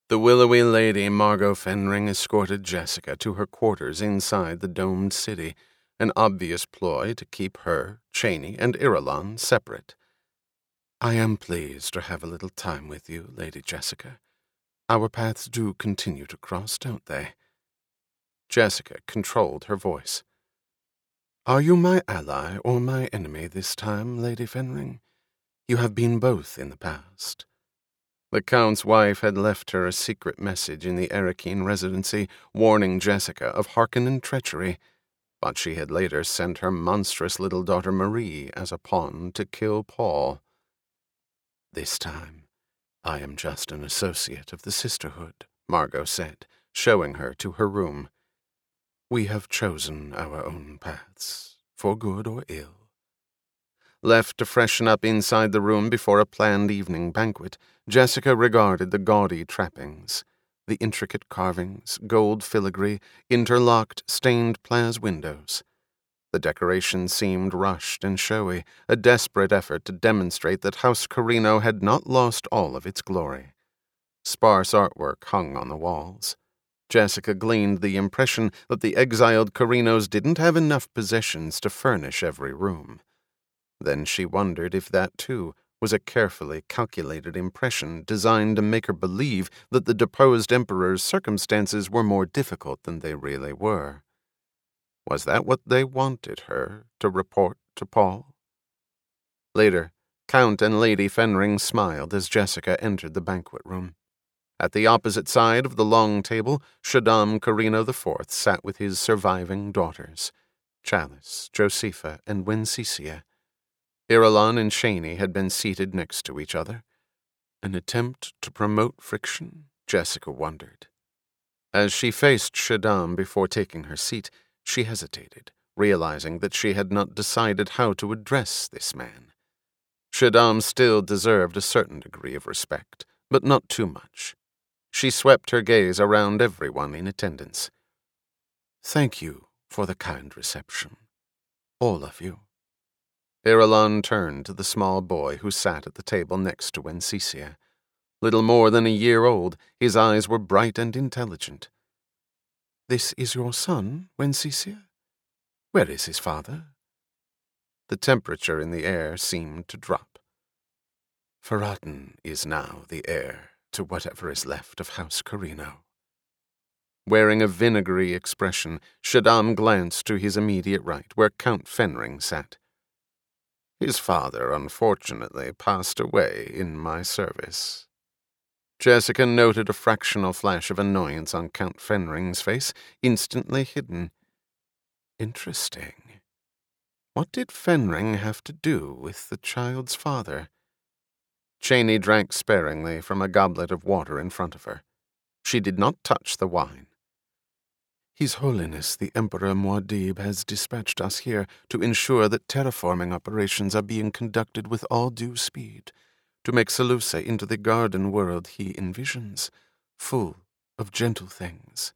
The willowy lady Margot Fenring escorted Jessica to her quarters inside the domed city, an obvious ploy to keep her, Chaney, and Irulan separate. "I am pleased to have a little time with you, Lady Jessica. Our paths do continue to cross, don't they?" Jessica controlled her voice. "Are you my ally or my enemy this time, Lady Fenring? You have been both in the past." The Count's wife had left her a secret message in the Arakeen residency warning Jessica of Harkonnen treachery, but she had later sent her monstrous little daughter Marie as a pawn to kill Paul. "This time, I am just an associate of the Sisterhood," Margot said, showing her to her room. "We have chosen our own paths, for good or ill." Left to freshen up inside the room before a planned evening banquet, Jessica regarded the gaudy trappings, the intricate carvings, gold filigree, interlocked stained glass windows. The decoration seemed rushed and showy, a desperate effort to demonstrate that House Corrino had not lost all of its glory. Sparse artwork hung on the walls. Jessica gleaned the impression that the exiled Corrinos didn't have enough possessions to furnish every room. Then she wondered if that, too, was a carefully calculated impression designed to make her believe that the deposed emperor's circumstances were more difficult than they really were. Was that what they wanted her to report to Paul? Later, Count and Lady Fenring smiled as Jessica entered the banquet room. At the opposite side of the long table, Shaddam Corrino IV sat with his surviving daughters, Chalice, Josepha, and Wencesia. Irulan and Chaney had been seated next to each other. An attempt to promote friction, Jessica wondered. As she faced Shaddam before taking her seat, she hesitated, realizing that she had not decided how to address this man. Shaddam still deserved a certain degree of respect, but not too much. She swept her gaze around everyone in attendance. "Thank you for the kind reception. All of you." Irulan turned to the small boy who sat at the table next to Wencesia. Little more than a year old, his eyes were bright and intelligent. "This is your son, Wencesia? Where is his father?" The temperature in the air seemed to drop. "Faraten is now the heir to whatever is left of House Corrino." Wearing a vinegary expression, Shaddam glanced to his immediate right, where Count Fenring sat. "His father, unfortunately, passed away in my service." Jessica noted a fractional flash of annoyance on Count Fenring's face, instantly hidden. Interesting. What did Fenring have to do with the child's father? Chaney drank sparingly from a goblet of water in front of her. She did not touch the wine. "His Holiness the Emperor Muad'Dib has dispatched us here to ensure that terraforming operations are being conducted with all due speed, to make Seleucia into the garden world he envisions, full of gentle things."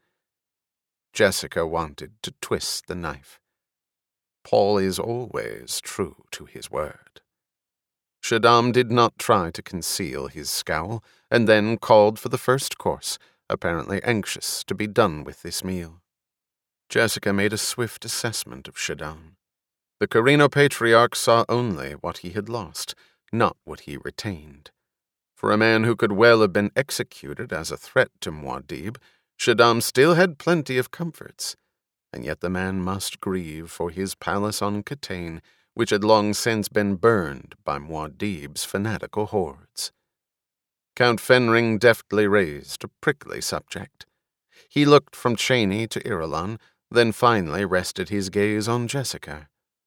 Jessica wanted to twist the knife. Paul is always true to his word. Shaddam did not try to conceal his scowl, and then called for the first course, apparently anxious to be done with this meal. Jessica made a swift assessment of Shaddam. The Corrino patriarch saw only what he had lost, not what he retained. For a man who could well have been executed as a threat to Muad'Dib, Shaddam still had plenty of comforts, and yet the man must grieve for his palace on Catane, which had long since been burned by Muad'Dib's fanatical hordes. Count Fenring deftly raised a prickly subject. He looked from Chaney to Irulan, then finally rested his gaze on Jessica.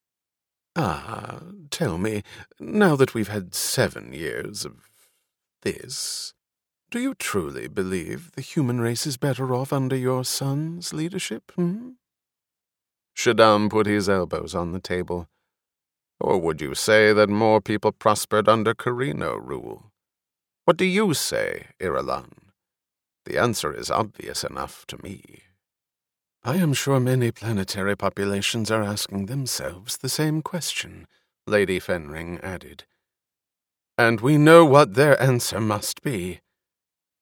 Tell me, now that we've had 7 years of this, do you truly believe the human race is better off under your son's leadership, Shaddam put his elbows on the table. "Or would you say that more people prospered under Corrino rule? What do you say, Irulan? The answer is obvious enough to me." "I am sure many planetary populations are asking themselves the same question," Lady Fenring added. "And we know what their answer must be."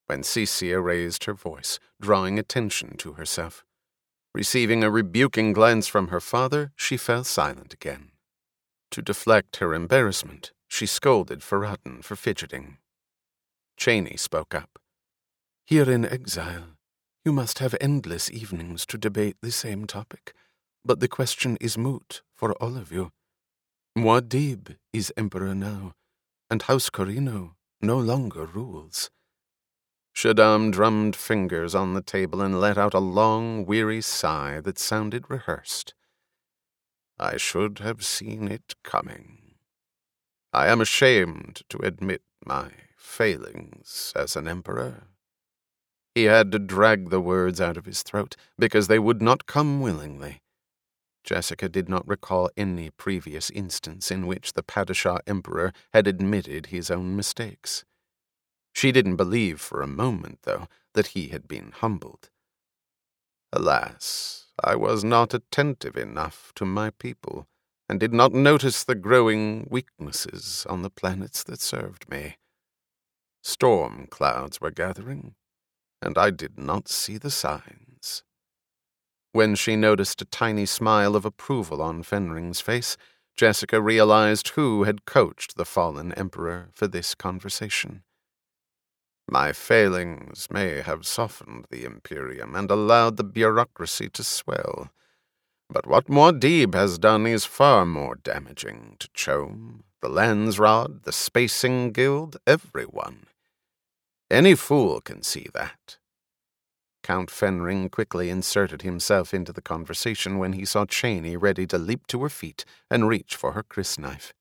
when Cecia raised her voice, drawing attention to herself. Receiving a rebuking glance from her father, she fell silent again. To deflect her embarrassment, she scolded Farad'n for fidgeting. Chani spoke up. "Here in exile, you must have endless evenings to debate the same topic, but the question is moot for all of you. Muad'Dib is emperor now, and House Corrino no longer rules." Shaddam drummed fingers on the table and let out a long, weary sigh that sounded rehearsed. "I should have seen it coming. I am ashamed to admit my failings as an emperor." He had to drag the words out of his throat because they would not come willingly. Jessica did not recall any previous instance in which the Padishah Emperor had admitted his own mistakes. She didn't believe for a moment, though, that he had been humbled. "Alas, I was not attentive enough to my people, and did not notice the growing weaknesses on the planets that served me. Storm clouds were gathering, and I did not see the signs." When she noticed a tiny smile of approval on Fenring's face, Jessica realized who had coached the fallen emperor for this conversation. "My failings may have softened the Imperium and allowed the bureaucracy to swell, but what Muad'Dib has done is far more damaging to Chom, the Landsrod, the Spacing Guild, everyone. Any fool can see that." Count Fenring quickly inserted himself into the conversation when he saw Chani ready to leap to her feet and reach for her crysknife.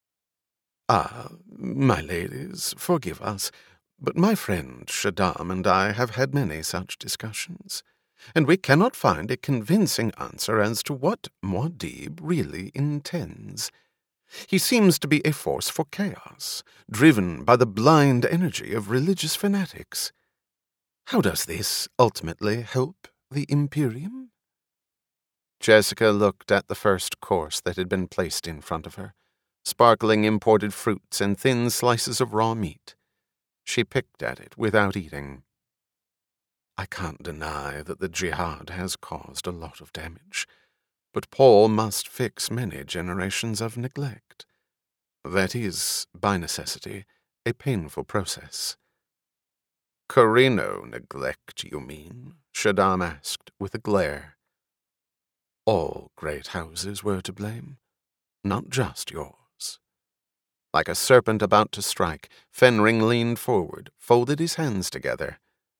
My ladies, forgive us, but my friend Shaddam and I have had many such discussions, and we cannot find a convincing answer as to what Muad'Dib really intends. He seems to be a force for chaos, driven by the blind energy of religious fanatics. How does this ultimately help the Imperium? Jessica looked at the first course that had been placed in front of her, sparkling imported fruits and thin slices of raw meat. She picked at it without eating. "I can't deny that the jihad has caused a lot of damage, but Paul must fix many generations of neglect. That is, by necessity, a painful process." "Corrino neglect, you mean?" Shaddam asked with a glare. "All great houses were to blame, not just yours." Like a serpent about to strike, Fenring leaned forward, folded his hands together.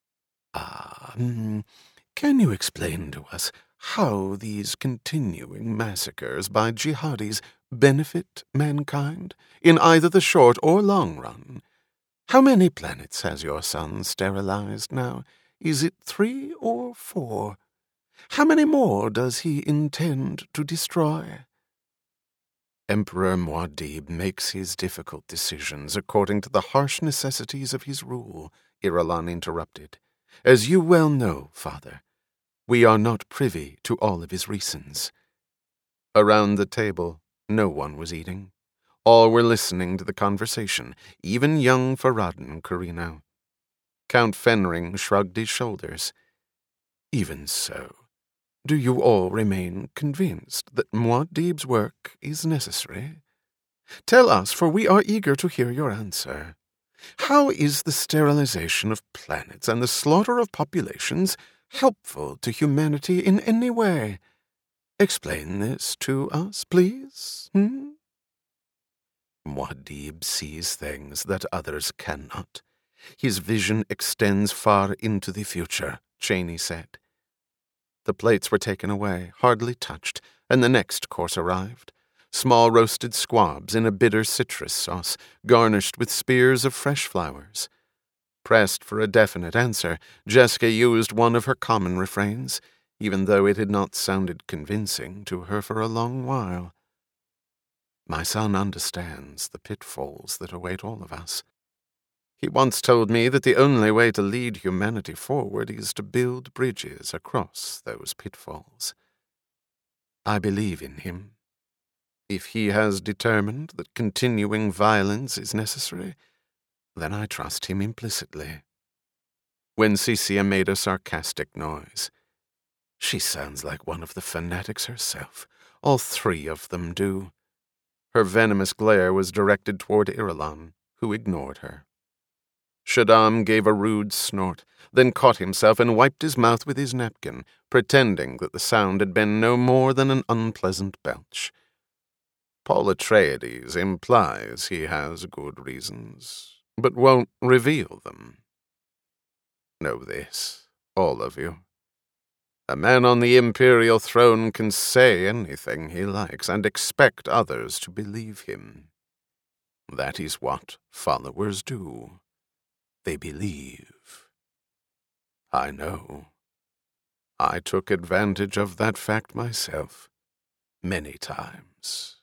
Can you explain to us how these continuing massacres by jihadis benefit mankind, in either the short or long run? How many planets has your son sterilized now? Is it 3 or 4? How many more does he intend to destroy?" "Emperor Muad'Dib makes his difficult decisions according to the harsh necessities of his rule," Irulan interrupted. "As you well know, Father, we are not privy to all of his reasons." Around the table, no one was eating. All were listening to the conversation, even young Farad'n Corrino. Count Fenring shrugged his shoulders. "Even so, do you all remain convinced that Muad'Dib's work is necessary? Tell us, for we are eager to hear your answer. How is the sterilization of planets and the slaughter of populations helpful to humanity in any way? Explain this to us, please, Muad'Dib sees things that others cannot. His vision extends far into the future, Chani said. The plates were taken away, hardly touched, and the next course arrived. Small roasted squabs in a bitter citrus sauce, garnished with spears of fresh flowers. Pressed for a definite answer, Jessica used one of her common refrains, even though it had not sounded convincing to her for a long while. "My son understands the pitfalls that await all of us. He once told me that the only way to lead humanity forward is to build bridges across those pitfalls. I believe in him. If he has determined that continuing violence is necessary, then I trust him implicitly." when Cecia made a sarcastic noise. She sounds like one of the fanatics herself. All three of them do. Her venomous glare was directed toward Irulan, who ignored her. Shaddam gave a rude snort, then caught himself and wiped his mouth with his napkin, pretending that the sound had been no more than an unpleasant belch. Paul Atreides implies he has good reasons, but won't reveal them. Know this, all of you. A man on the Imperial throne can say anything he likes and expect others to believe him. That is what followers do. They believe. I know. I took advantage of that fact myself, many times.